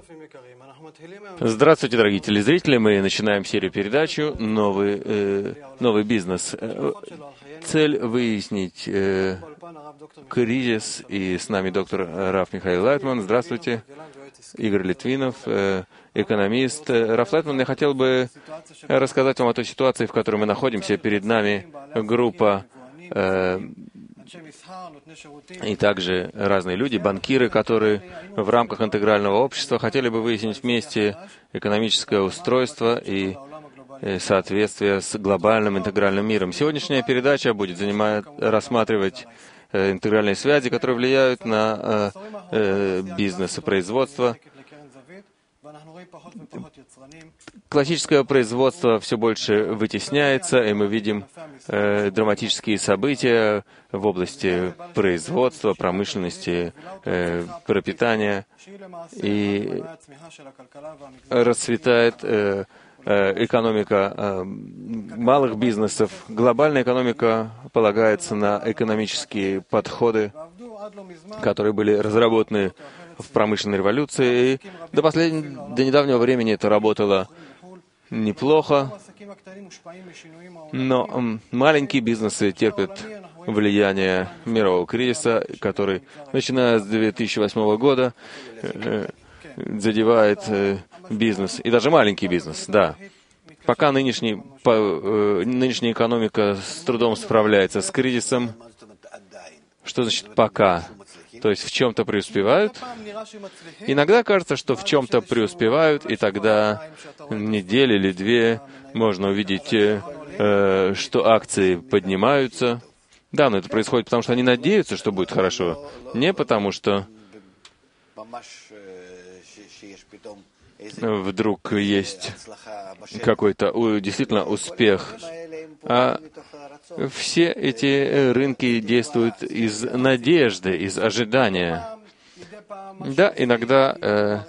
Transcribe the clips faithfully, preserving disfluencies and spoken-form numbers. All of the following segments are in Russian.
Здравствуйте, дорогие телезрители. Мы начинаем серию передачу «Новый, э, новый бизнес». Цель — выяснить э, кризис, и с нами доктор Раф Михаил Лайтман. Здравствуйте. Игорь Литвинов, э, экономист. Раф Лайтман, я хотел бы рассказать вам о той ситуации, в которой мы находимся. Перед нами группа э, и также разные люди, банкиры, которые в рамках интегрального общества хотели бы выяснить вместе экономическое устройство и соответствие с глобальным интегральным миром. Сегодняшняя передача будет занимать, рассматривать э, интегральные связи, которые влияют на э, э, бизнес и производство. Классическое производство все больше вытесняется, и мы видим э, драматические события в области производства, промышленности, э, пропитания, и расцветает э, э, экономика э, малых бизнесов. Глобальная экономика полагается на экономические подходы, которые были разработаны в промышленной революции, и до, послед... до недавнего времени это работало неплохо, но маленькие бизнесы терпят влияние мирового кризиса, который, начиная с две тысячи восьмого года, задевает бизнес, и даже маленький бизнес, да. Пока нынешний, по, нынешняя экономика с трудом справляется с кризисом. Что значит «пока»? То есть в чем-то преуспевают. Иногда кажется, что в чем-то преуспевают, и тогда неделю или две можно увидеть, э, что акции поднимаются. Да, но это происходит потому, что они надеются, что будет хорошо. Не потому, что вдруг есть какой-то действительно успех. А все эти рынки действуют из надежды, из ожидания. Да, иногда э,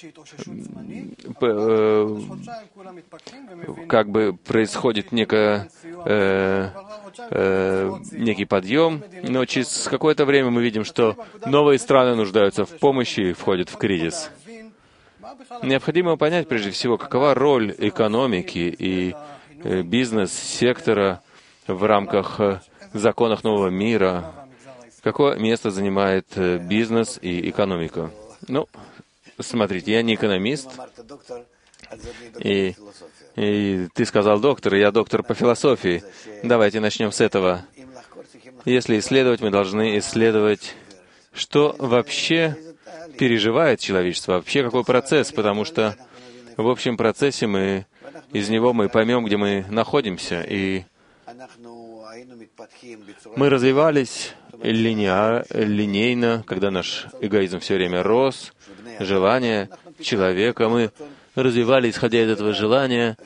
э, как бы происходит некое, э, э, некий подъем, но через какое-то время мы видим, что новые страны нуждаются в помощи и входят в кризис. Необходимо понять, прежде всего, какова роль экономики и э, бизнес-сектора в рамках законов нового мира, какое место занимает бизнес и экономика. Ну, смотрите, я не экономист, и, и ты сказал доктор, и я доктор по философии. Давайте начнем с этого. Если исследовать, мы должны исследовать, что вообще переживает человечество, вообще какой процесс, потому что в общем процессе мы, из него мы поймем, где мы находимся, и мы развивались линеар, линейно, когда наш эгоизм все время рос, желание человека. Мы развивались, исходя из этого желания.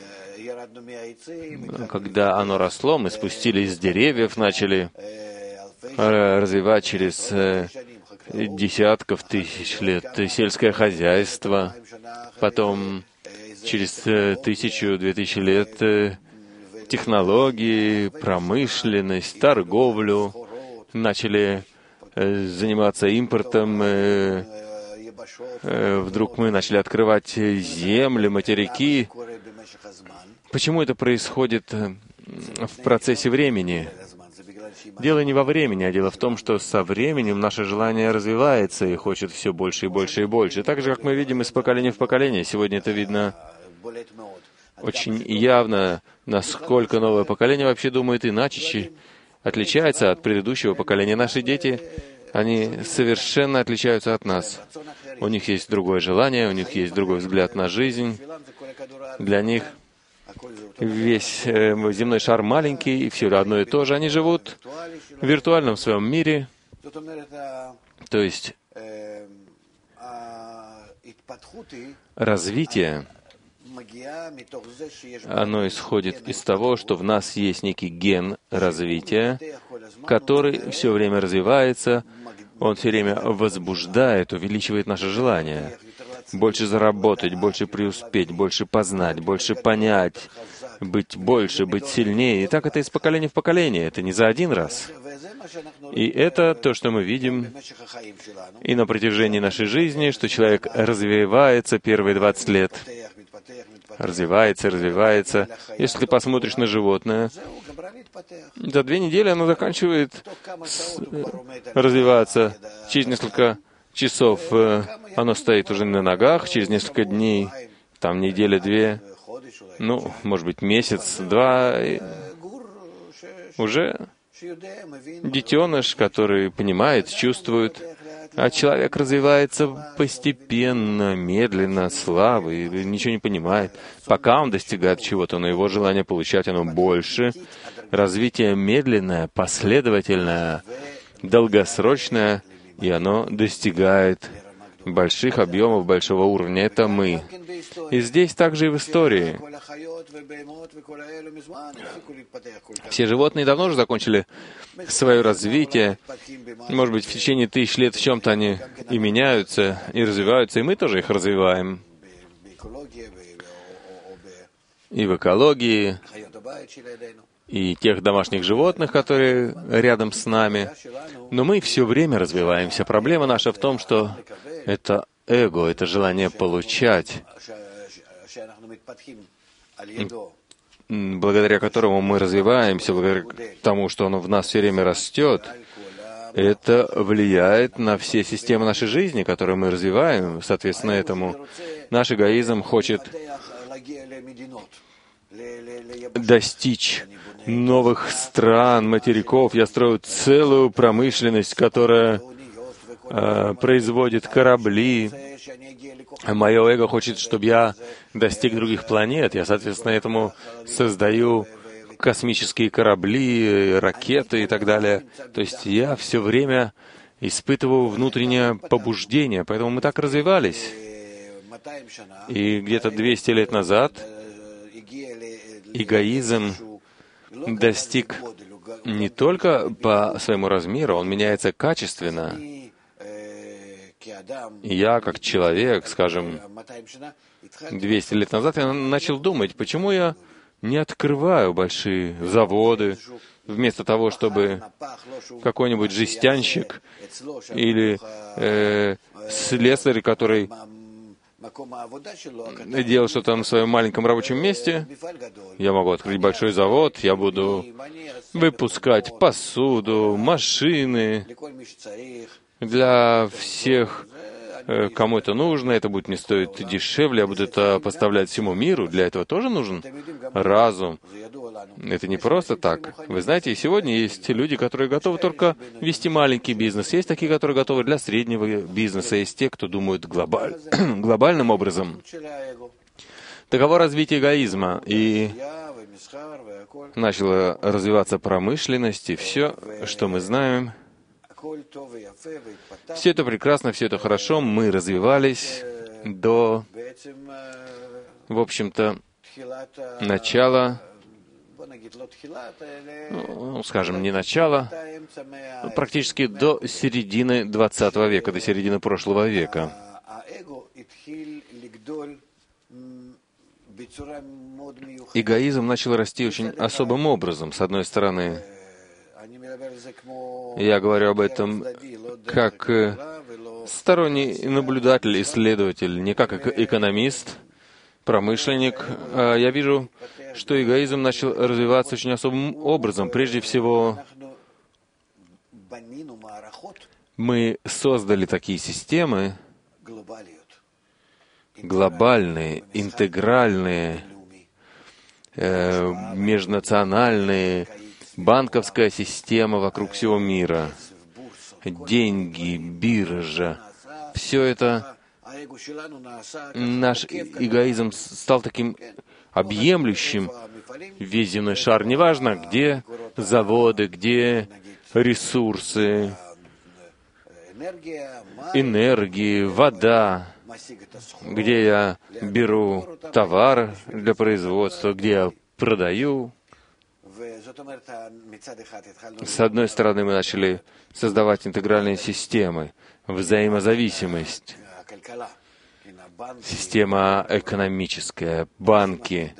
Когда оно росло, мы спустились с деревьев, начали развивать через десятков тысяч лет сельское хозяйство, потом через тысячу, две тысячи лет технологии, промышленность, торговлю, начали э, заниматься импортом, э, э, вдруг мы начали открывать земли, материки. Почему это происходит в процессе времени? Дело не во времени, а дело в том, что со временем наше желание развивается и хочет все больше и больше и больше. Так же, как мы видим из поколения в поколение. Сегодня это видно очень явно, насколько новое поколение вообще думает иначе, отличается от предыдущего поколения. Наши дети, они совершенно отличаются от нас. У них есть другое желание, у них есть другой взгляд на жизнь. Для них весь э, земной шар маленький, и все одно и то же. Они живут в виртуальном своем мире. То есть развитие, оно исходит из того, что в нас есть некий ген развития, который все время развивается, он все время возбуждает, увеличивает наше желание. больше заработать, больше преуспеть, больше познать, больше понять, быть больше, быть сильнее. И так это из поколения в поколение, это не за один раз. И это то, что мы видим и на протяжении нашей жизни, что человек развивается первые двадцать лет, развивается, развивается. Если ты посмотришь на животное, за две недели оно заканчивает с, развиваться. Через несколько часов э, оно стоит уже на ногах, через несколько дней, там неделя-две, ну, может быть, месяц-два, уже детеныш, который понимает, чувствует. А человек развивается постепенно, медленно, слабо, и ничего не понимает. Пока он достигает чего-то, но его желание получать оно больше. Развитие медленное, последовательное, долгосрочное, и оно достигает больших объемов, большого уровня. Это мы. И здесь также и в истории. Все животные давно уже закончили свое развитие. Может быть, в течение тысяч лет в чем-то они и меняются, и развиваются, и мы тоже их развиваем. И в экологии, и тех домашних животных, которые рядом с нами. Но мы все время развиваемся. Проблема наша в том, что это эго, это желание получать, благодаря которому мы развиваемся, благодаря тому, что оно в нас все время растет. Это влияет на все системы нашей жизни, которые мы развиваем. Соответственно, этому наш эгоизм хочет достичь новых стран, материков. Я строю целую промышленность, которая э, производит корабли. Мое эго хочет, чтобы я достиг других планет. Я, соответственно, этому создаю космические корабли, ракеты и так далее. То есть я все время испытываю внутреннее побуждение, поэтому мы так развивались. И где-то двести лет назад эгоизм достиг не только по своему размеру, он меняется качественно. И я, как человек, скажем, двести лет назад, я начал думать, почему я не открываю большие заводы, вместо того, чтобы какой-нибудь жестянщик или э, слесарь, который делал что-то на своем маленьком рабочем месте, я могу открыть большой завод, я буду выпускать посуду, машины для всех, кому это нужно, это будет мне стоить дешевле, я буду это поставлять всему миру. Для этого тоже нужен разум. Это не просто так. Вы знаете, и сегодня есть люди, которые готовы только вести маленький бизнес. Есть такие, которые готовы для среднего бизнеса. Есть те, кто думают глобаль... глобальным образом. Таково развитие эгоизма. И начала развиваться промышленность, и все, что мы знаем. Все это прекрасно, все это хорошо. Мы развивались до, в общем-то, начала, ну, скажем, не начала, практически до середины двадцатого века, до середины прошлого века. Эгоизм начал расти очень особым образом. С одной стороны, я говорю об этом как сторонний наблюдатель, исследователь, не как экономист, промышленник. Я вижу, что эгоизм начал развиваться очень особым образом. Прежде всего, мы создали такие системы, глобальные, интегральные, э, межнациональные, банковская система вокруг всего мира, деньги, биржа, все это, наш эгоизм стал таким объемлющим весь земной шар. Неважно, где заводы, где ресурсы, энергии, вода, где я беру товар для производства, где я продаю. С одной стороны, мы начали создавать интегральные системы, взаимозависимость. система экономическая, банки.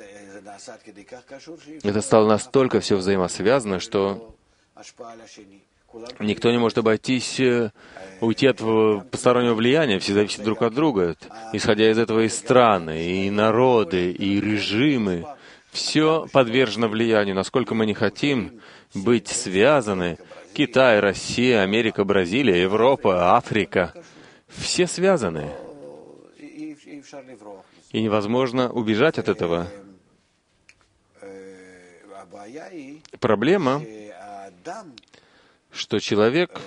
Это стало настолько все взаимосвязано, что никто не может обойтись, уйти от постороннего влияния, все зависят друг от друга. Исходя из этого и страны, и народы, и режимы, все подвержено влиянию. Насколько мы не хотим быть связаны, Китай, Россия, Америка, Бразилия, Европа, Африка, все связаны. И невозможно убежать от этого. Проблема, что человек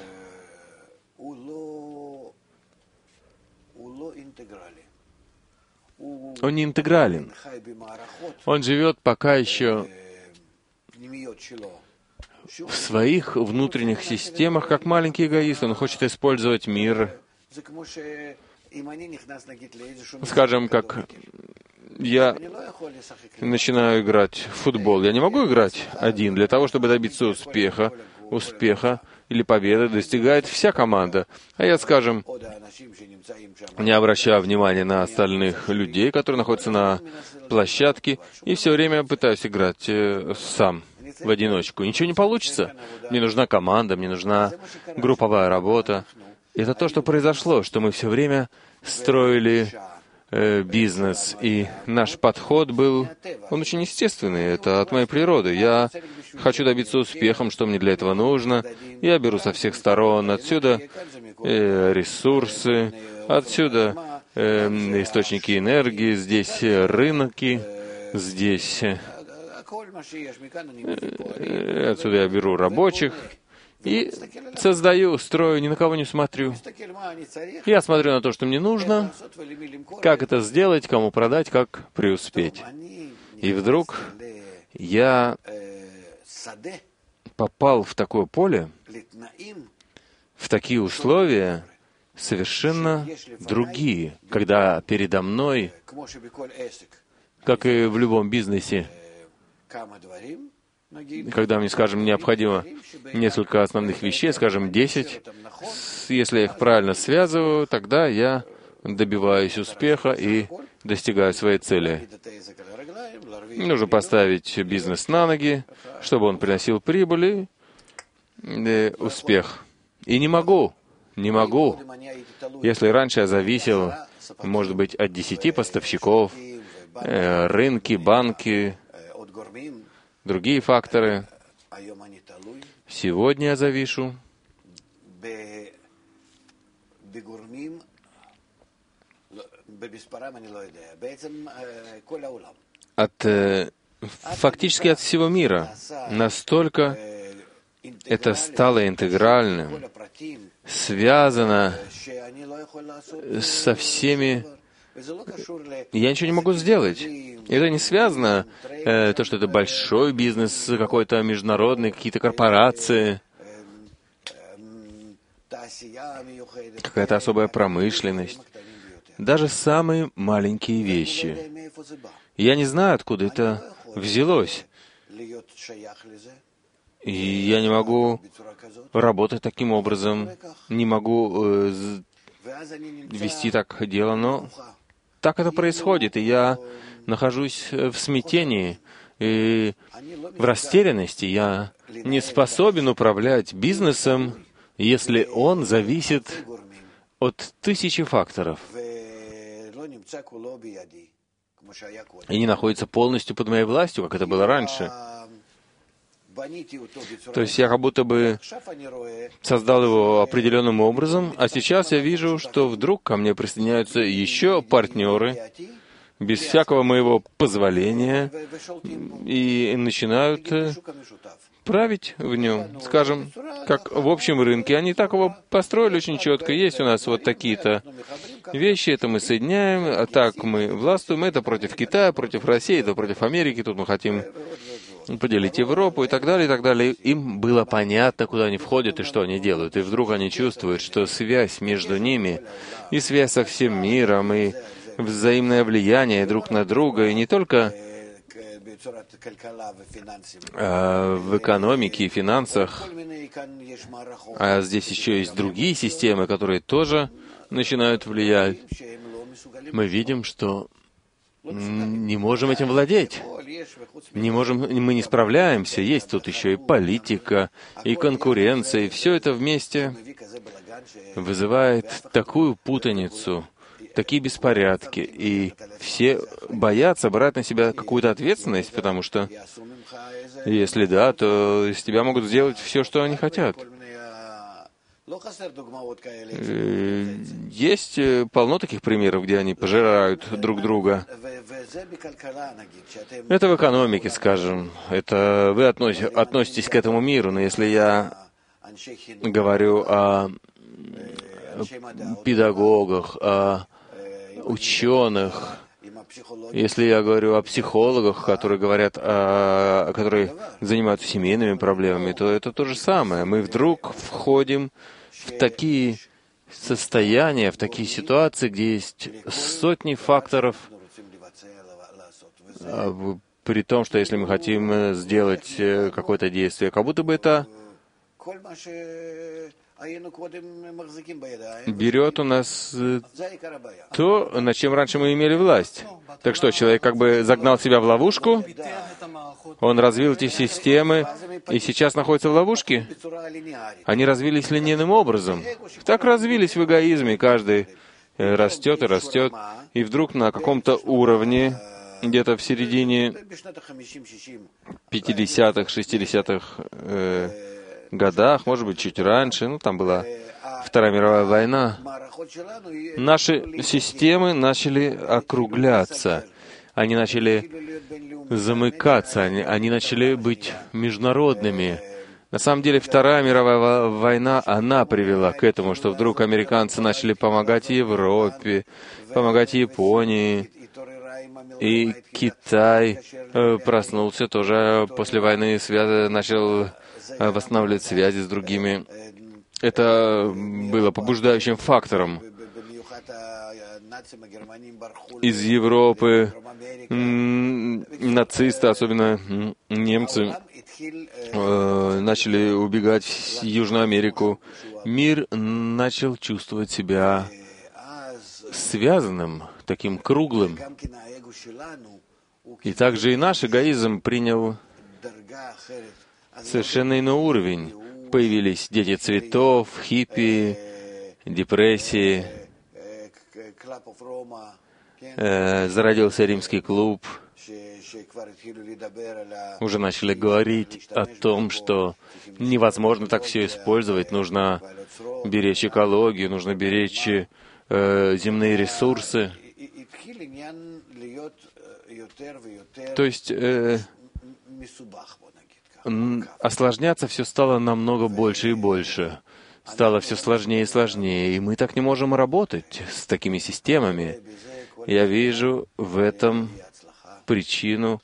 он не интегрален. Он живет пока еще в своих внутренних системах, как маленький эгоист. Он хочет использовать мир. Скажем, как я начинаю играть в футбол. Я не могу играть один. Для того, чтобы добиться успеха, успеха или победы, достигает вся команда. А я, скажем, не обращаю внимания на остальных людей, которые находятся на площадке, и все время пытаюсь играть э, сам, в одиночку. Ничего не получится. Мне нужна команда, мне нужна групповая работа. И это то, что произошло, что мы все время строили э, бизнес, и наш подход был, он очень естественный, это от моей природы. Я хочу добиться успеха, что мне для этого нужно. Я беру со всех сторон, отсюда э, ресурсы, отсюда э, источники энергии, здесь рынки, здесь э, э, отсюда я беру рабочих. И создаю, строю, ни на кого не смотрю. Я смотрю на то, что мне нужно, как это сделать, кому продать, как преуспеть. И вдруг я попал в такое поле, в такие условия, совершенно другие, когда передо мной, как и в любом бизнесе, когда мне, скажем, необходимо несколько основных вещей, скажем, десять, если я их правильно связываю, тогда я добиваюсь успеха и достигаю своей цели. Нужно поставить бизнес на ноги, чтобы он приносил прибыль и успех. И не могу, не могу. Если раньше я зависел, может быть, от десяти поставщиков, рынки, банки, другие факторы. Сегодня я завишу от, э, фактически от всего мира. Настолько это стало интегральным, связано со всеми. Я ничего не могу сделать. Это не связано, э, то, что это большой бизнес, какой-то международный, какие-то корпорации, какая-то особая промышленность. Даже самые маленькие вещи. Я не знаю, откуда это взялось. И я не могу работать таким образом, не могу э, вести так дело, но так это происходит, и я нахожусь в смятении и в растерянности. Я не способен управлять бизнесом, если он зависит от тысячи факторов и не находится полностью под моей властью, как это было раньше. То есть я как будто бы создал его определенным образом, а сейчас я вижу, что вдруг ко мне присоединяются еще партнеры, без всякого моего позволения, и начинают править в нем. Скажем, как в общем рынке. Они так его построили очень четко. Есть у нас вот такие-то вещи, это мы соединяем, а так мы властвуем. Это против Китая, против России, это против Америки. Тут мы хотим поделить Европу и так далее, и так далее. Им было понятно, куда они входят и что они делают. И вдруг они чувствуют, что связь между ними, и связь со всем миром, и взаимное влияние друг на друга, и не только а в экономике и финансах, а здесь еще есть другие системы, которые тоже начинают влиять. мы видим, что не можем этим владеть. Не можем, мы не справляемся. Есть тут еще и политика, и конкуренция, и все это вместе вызывает такую путаницу, такие беспорядки, и все боятся брать на себя какую-то ответственность, потому что если да, то из тебя могут сделать все, что они хотят. Есть полно таких примеров, где они пожирают друг друга. Это в экономике, скажем. Это вы относитесь, относитесь к этому миру, но если я говорю о педагогах, о ученых, если я говорю о психологах, которые говорят, о, которые занимаются семейными проблемами, то это то же самое. Мы вдруг входим в такие состояния, в такие ситуации, где есть сотни факторов, при том, что если мы хотим сделать какое-то действие, как будто бы это берет у нас то, над чем раньше мы имели власть. Так что, человек как бы загнал себя в ловушку, он развил эти системы, и сейчас находится в ловушке. Они развились линейным образом. Так развились в эгоизме, каждый растет и растет, и вдруг на каком-то уровне, где-то в середине пятидесятых, шестидесятых э, годах, может быть, чуть раньше, ну, там была Вторая мировая война, наши системы начали округляться, они начали замыкаться, они, они начали быть международными. На самом деле, Вторая мировая война, она привела к этому, что вдруг американцы начали помогать Европе, помогать Японии, и Китай э, проснулся тоже после войны, связ... начал э, восстанавливать связи с другими. Это было побуждающим фактором. Из Европы м- нацисты, особенно м- немцы, э, начали убегать в Южную Америку. Мир начал чувствовать себя связанным, таким круглым. И также и наш эгоизм принял совершенно иной уровень. Появились дети цветов, хиппи, депрессии, э, зародился римский клуб. Уже начали говорить о том, что невозможно так все использовать, нужно беречь экологию, нужно беречь э, земные ресурсы. То есть э, осложняться все стало намного больше и больше. Стало все сложнее и сложнее, и мы так не можем работать с такими системами. Я вижу в этом причину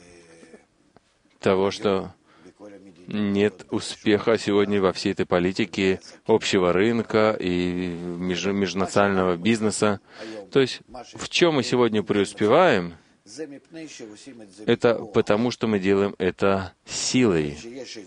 того, что нет успеха сегодня во всей этой политике общего рынка и меж, межнационального бизнеса. То есть в чем мы сегодня преуспеваем, это потому, что мы делаем это силой.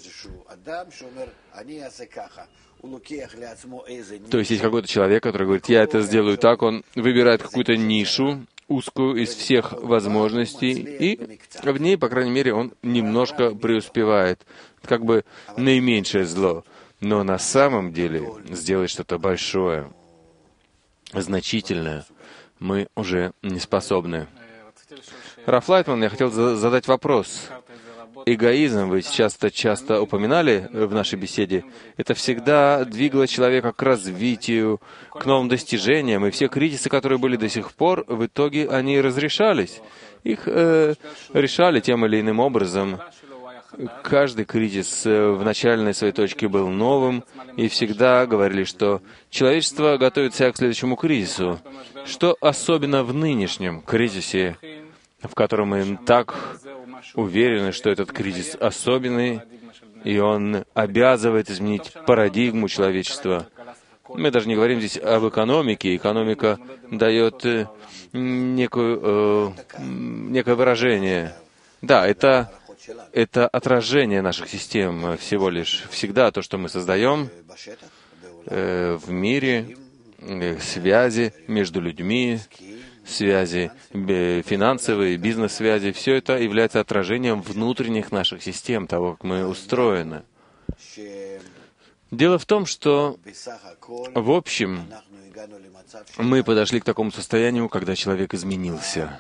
То есть есть какой-то человек, который говорит, я это сделаю так, он выбирает какую-то нишу, узкую из всех возможностей, и в ней, по крайней мере, он немножко преуспевает. Как бы наименьшее зло. Но на самом деле сделать что-то большое, значительное, мы уже не способны. Раф Лайтман, я хотел задать вопрос. Эгоизм, вы часто-часто упоминали в нашей беседе, это всегда двигало человека к развитию, к новым достижениям, и все кризисы, которые были до сих пор, в итоге они разрешались. Их э, решали тем или иным образом. Каждый кризис в начальной своей точке был новым, и всегда говорили, что человечество готовит себя к следующему кризису. Что особенно в нынешнем кризисе, в котором мы так уверены, что этот кризис особенный, и он обязывает изменить парадигму человечества. Мы даже не говорим здесь об экономике. Экономика дает некую, э, некое выражение. Да, это, это отражение наших систем всего лишь. Всегда то, что мы создаем э, в мире, связи между людьми, связи финансовые, бизнес-связи. Все это является отражением внутренних наших систем, того, как мы устроены. Дело в том, что в общем мы подошли к такому состоянию, когда человек изменился.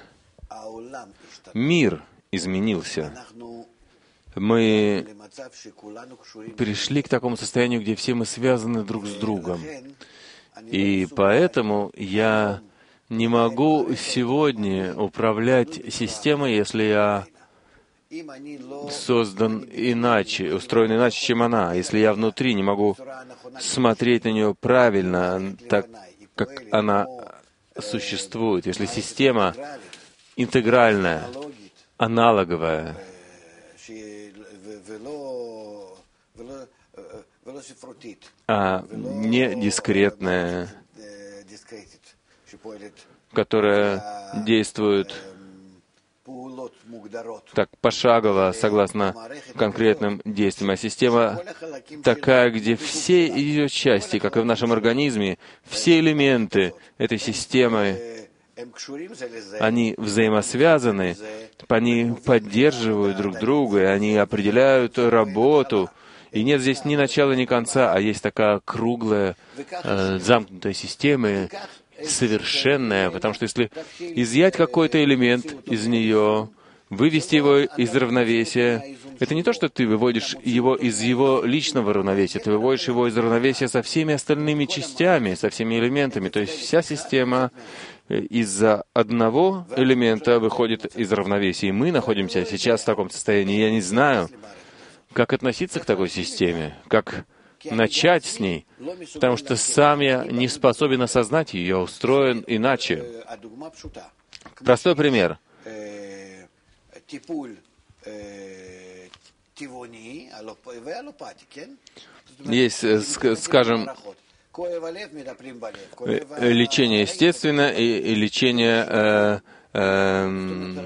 Мир изменился. Мы пришли к такому состоянию, где все мы связаны друг с другом. И поэтому я не могу сегодня управлять системой, если я создан иначе, устроен иначе, чем она. Если я внутри не могу смотреть на нее правильно, так как она существует. Если система интегральная, аналоговая, а не дискретная, которая действует так пошагово, согласно конкретным действиям. А система такая, где все ее части, как и в нашем организме, все элементы этой системы, они взаимосвязаны, они поддерживают друг друга, и они определяют работу. И нет здесь ни начала, ни конца, а есть такая круглая, э, замкнутая система, совершенная, потому что если изъять какой-то элемент из нее, вывести его из равновесия, это не то, что ты выводишь его из его личного равновесия, ты выводишь его из равновесия со всеми остальными частями, со всеми элементами. То есть вся система из-за одного элемента выходит из равновесия. И мы находимся сейчас в таком состоянии. Я не знаю, как относиться к такой системе, как начать с ней, потому что сам я не способен осознать ее, я устроен иначе. Простой пример. Есть, скажем, лечение естественное и лечение э, э,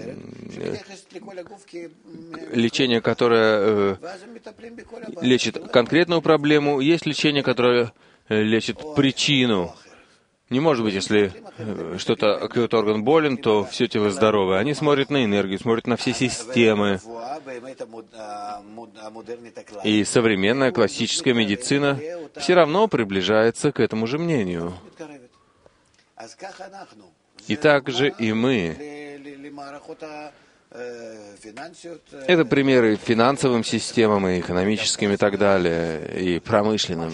лечение, которое э, лечит конкретную проблему, есть лечение, которое лечит причину. Не может быть, если что-то, какой-то орган болен, то все тело здоровое. Они смотрят на энергию, смотрят на все системы. И современная классическая медицина все равно приближается к этому же мнению. И также и мы. Это примеры финансовым системам, и экономическим, и так далее, и промышленным.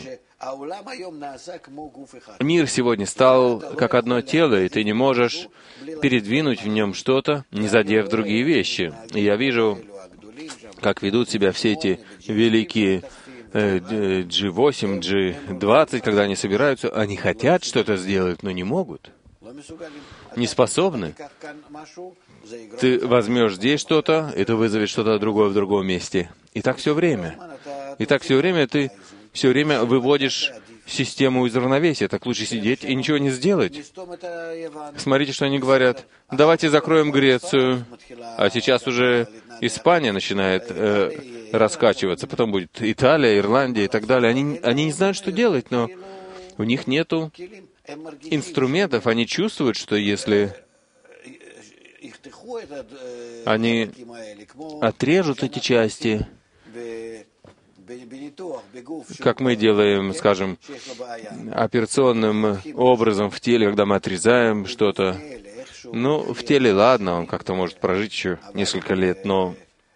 Мир сегодня стал как одно тело, и ты не можешь передвинуть в нем что-то, не задев другие вещи. И я вижу, как ведут себя все эти великие э, джи восемь, джи двадцать, когда они собираются, они хотят что-то сделать, но не могут, не способны. Ты возьмешь здесь что-то, это вызовет что-то другое в другом месте. И так все время. И так все время ты все время выводишь систему из равновесия. Так лучше сидеть и ничего не сделать. Смотрите, что они говорят. Давайте закроем Грецию. А сейчас уже Испания начинает э, раскачиваться. Потом будет Италия, Ирландия и так далее. Они, они не знают, что делать, но у них нету инструментов. Они чувствуют, что если они отрежут эти части, как мы делаем, скажем, операционным образом в теле, когда мы отрезаем что-то. Ну, в теле, ладно, он как-то может прожить еще несколько лет, но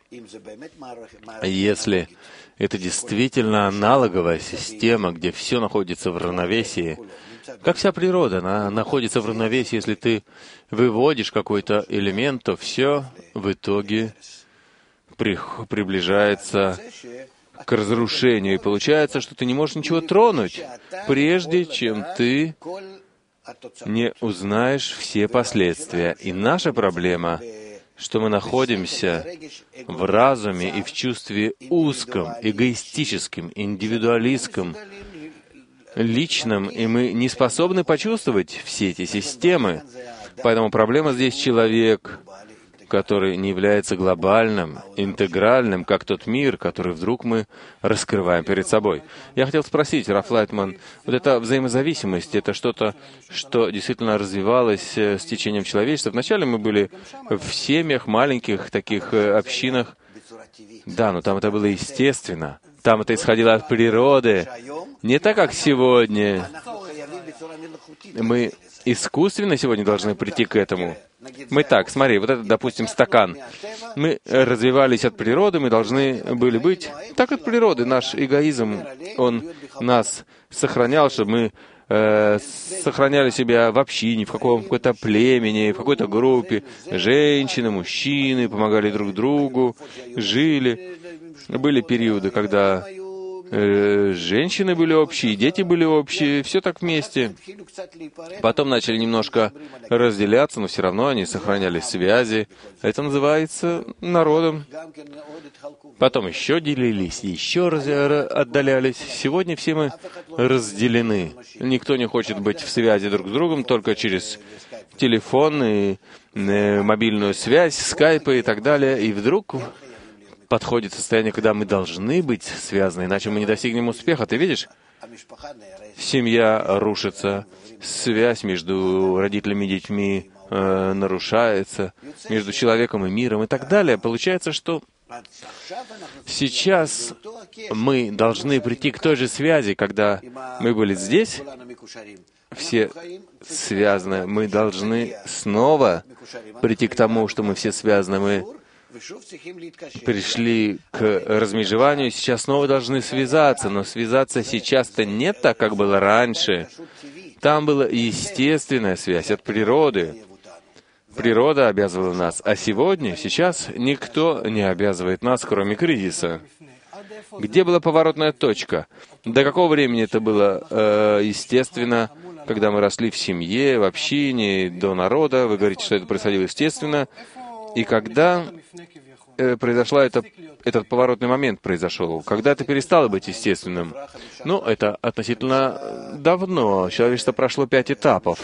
если это действительно аналоговая система, где все находится в равновесии, как вся природа, она находится в равновесии, если ты выводишь какой-то элемент, то все в итоге при, приближается к разрушению. И получается, что ты не можешь ничего тронуть, прежде чем ты не узнаешь все последствия. И наша проблема, что мы находимся в разуме и в чувстве узком, эгоистическом, индивидуалистском, личном, и мы не способны почувствовать все эти системы. Поэтому проблема здесь человек, который не является глобальным, интегральным, как тот мир, который вдруг мы раскрываем перед собой. Я хотел спросить, Раф Лайтман, вот эта взаимозависимость, это что-то, что действительно развивалось с течением человечества. Вначале мы были в семьях, маленьких таких общинах. Да, но там это было естественно. Там это исходило от природы. Не так, как сегодня. Мы искусственно сегодня должны прийти к этому. Мы так, смотри, вот это, допустим, стакан. Мы развивались от природы, мы должны были быть так от природы. Наш эгоизм, он нас сохранял, чтобы мы э, сохраняли себя в общине, в каком-то племени, в какой-то группе. Женщины, мужчины помогали друг другу, жили. Были периоды, когда э, женщины были общие, дети были общие, все так вместе. Потом начали немножко разделяться, но все равно они сохраняли связи. Это называется народом. Потом еще делились, еще раз, отдалялись. Сегодня все мы разделены. Никто не хочет быть в связи друг с другом только через телефон и э, мобильную связь, скайпы и так далее. И вдруг подходит состояние, когда мы должны быть связаны, иначе мы не достигнем успеха. Ты видишь? Семья рушится, связь между родителями и детьми э, нарушается, между человеком и миром и так далее. Получается, что сейчас мы должны прийти к той же связи, когда мы были здесь, все связаны. Мы должны снова прийти к тому, что мы все связаны. Мы пришли к размежеванию, сейчас снова должны связаться, но связаться сейчас-то не так, как было раньше. Там была естественная связь от природы. Природа обязывала нас, а сегодня, сейчас, никто не обязывает нас, кроме кризиса. Где была поворотная точка? До какого времени это было э, естественно, когда мы росли в семье, в общине, до народа? Вы говорите, что это происходило естественно. И когда э, произошла это, этот поворотный момент произошел, когда это перестало быть естественным? Ну, это относительно давно. Человечество прошло пять этапов.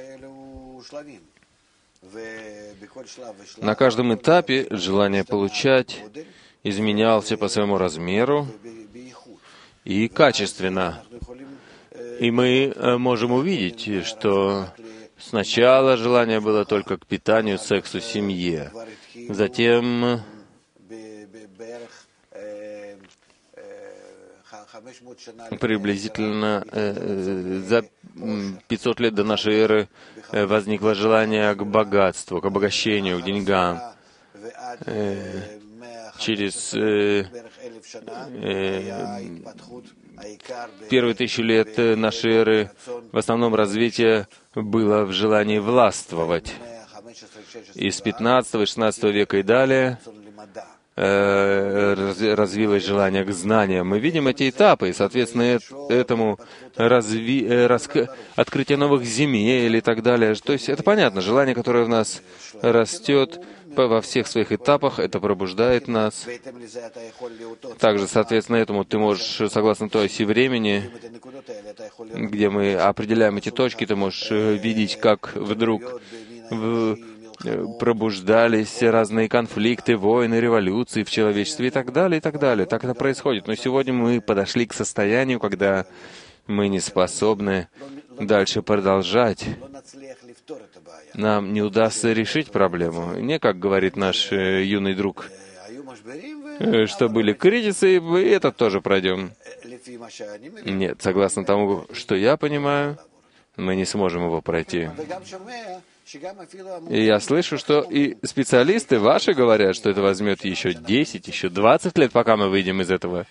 На каждом этапе желание получать изменялся по своему размеру и качественно. И мы можем увидеть, что сначала желание было только к питанию, сексу, семье. Затем приблизительно э, за пятьсот лет до нашей эры э, возникло желание к богатству, к обогащению, к деньгам. Э, через э, э, первые тысячу лет нашей эры в основном развитие было в желании властвовать. Из пятнадцатого и шестнадцатого века и далее развилось желание к знаниям. Мы видим эти этапы, и, соответственно, этому разви... раск... открытие новых земель и так далее. То есть это понятно, желание, которое в нас растет во всех своих этапах, это пробуждает нас. Также, соответственно, этому ты можешь, согласно той оси времени, где мы определяем эти точки, ты можешь видеть, как вдруг в... пробуждались разные конфликты, войны, революции в человечестве и так далее, и так далее. Так это происходит. Но сегодня мы подошли к состоянию, когда мы не способны дальше продолжать. Нам не удастся решить проблему. Не, как говорит наш э, юный друг, э, что были кризисы, и это тоже пройдем. Нет, согласно тому, что я понимаю, мы не сможем его пройти. И я слышу, что и специалисты ваши говорят, что это возьмет еще десять, еще двадцать лет, пока мы выйдем из этого.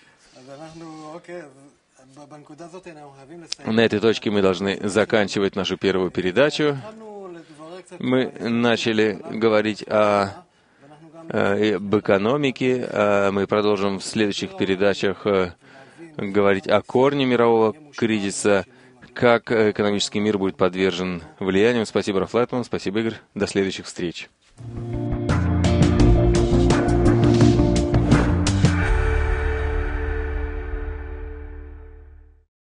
На этой точке мы должны заканчивать нашу первую передачу. Мы начали говорить о, об экономике, а мы продолжим в следующих передачах говорить о корне мирового кризиса, как экономический мир будет подвержен влиянию. Спасибо, Раф Лайтман, спасибо, Игорь. До следующих встреч.